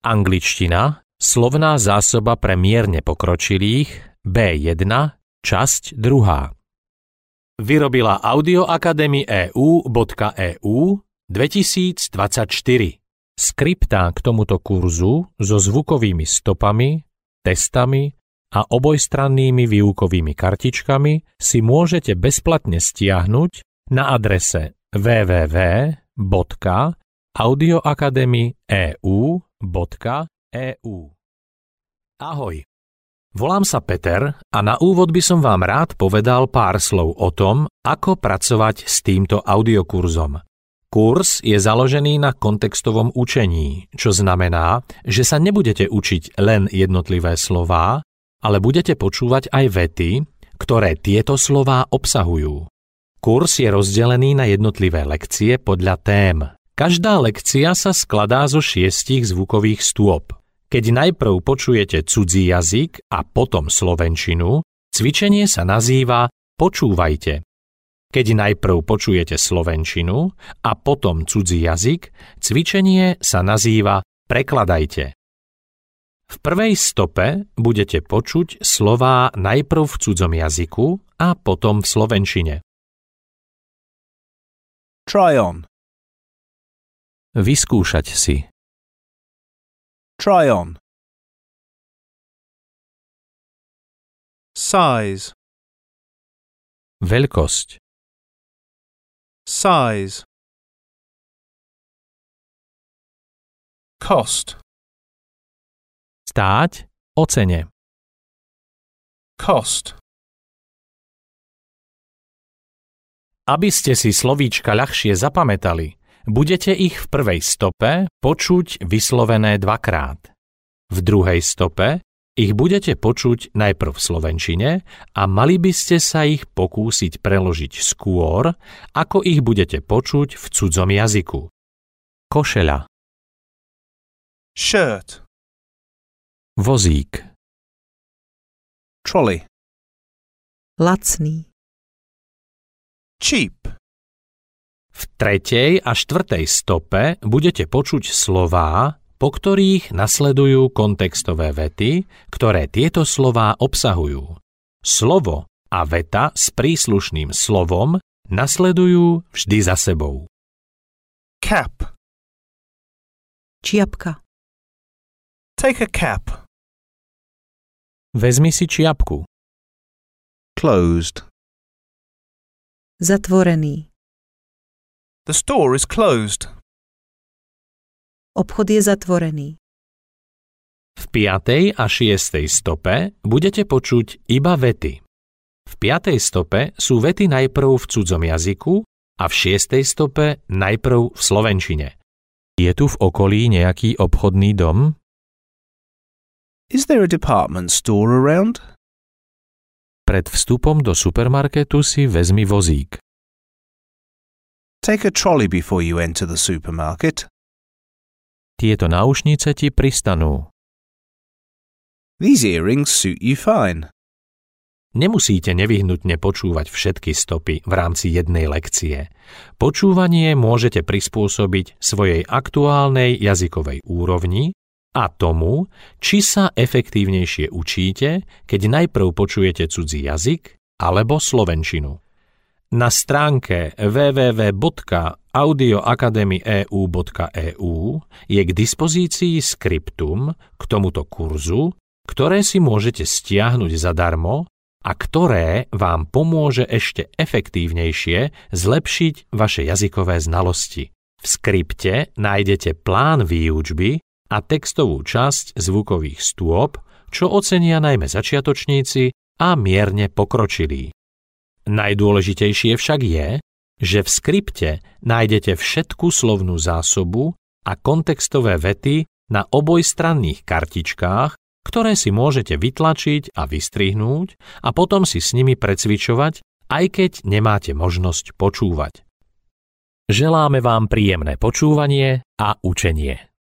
Angličtina, slovná zásoba pre mierne pokročilých, B1, časť 2. Vyrobila Audio Academy EU.EU 2024. Skriptá k tomuto kurzu so zvukovými stopami, testami a obojstrannými výukovými kartičkami si môžete bezplatne stiahnuť na adrese www.audioacademy.eu.eu. Ahoj, volám sa Peter a na úvod by som vám rád povedal pár slov o tom, ako pracovať s týmto audiokurzom. Kurs je založený na kontextovom učení, čo znamená, že sa nebudete učiť len jednotlivé slová, ale budete počúvať aj vety, ktoré tieto slová obsahujú. Kurs je rozdelený na jednotlivé lekcie podľa tém. Každá lekcia sa skladá zo 6 zvukových stôp. Keď najprv počujete cudzí jazyk a potom slovenčinu, cvičenie sa nazýva Počúvajte. Keď najprv počujete slovenčinu a potom cudzí jazyk, cvičenie sa nazýva Prekladajte. V prvej stope budete počuť slová najprv v cudzom jazyku a potom v slovenčine. Try on. Vyskúšať si. Try on. Size. Veľkosť. Size. Cost. Stáť o cene. Cost. Aby ste si slovíčka ľahšie zapamätali, budete ich v prvej stope počuť vyslovené dvakrát. V druhej stope ich budete počuť najprv v slovenčine a mali by ste sa ich pokúsiť preložiť skôr, ako ich budete počuť v cudzom jazyku. Košeľa. Shirt. Vozík. Trolley. Lacný. Cheap. V tretej a štvrtej stope budete počuť slová, po ktorých nasledujú kontextové vety, ktoré tieto slová obsahujú. Slovo a veta s príslušným slovom nasledujú vždy za sebou. Cap. Čiapka. Take a cap. Vezmi si čiapku. Closed. Zatvorený. The store is closed. Obchod je zatvorený. V 5. a 6. stope budete počuť iba vety. V 5. stope sú vety najprv v cudzom jazyku a v 6. stope najprv v slovenčine. Je tu v okolí nejaký obchodný dom? Is there a department store around? Pred vstupom do supermarketu si vezmi vozík. Take a trolley before you enter the supermarket. Tieto náušnice ti pristanú. These earrings suit you fine. Nemusíte nevyhnutne počúvať všetky stopy v rámci jednej lekcie. Počúvanie môžete prispôsobiť svojej aktuálnej jazykovej úrovni a tomu, či sa efektívnejšie učíte, keď najprv počujete cudzí jazyk alebo slovenčinu. Na stránke www.audioacademy.eu.eu je k dispozícii skriptum k tomuto kurzu, ktoré si môžete stiahnuť zadarmo a ktoré vám pomôže ešte efektívnejšie zlepšiť vaše jazykové znalosti. V skripte nájdete plán výučby a textovú časť zvukových stôp, čo ocenia najmä začiatočníci a mierne pokročilí. Najdôležitejšie však je, že v skripte nájdete všetku slovnú zásobu a kontextové vety na obojstranných kartičkách, ktoré si môžete vytlačiť a vystrihnúť a potom si s nimi precvičovať, aj keď nemáte možnosť počúvať. Želáme vám príjemné počúvanie a učenie.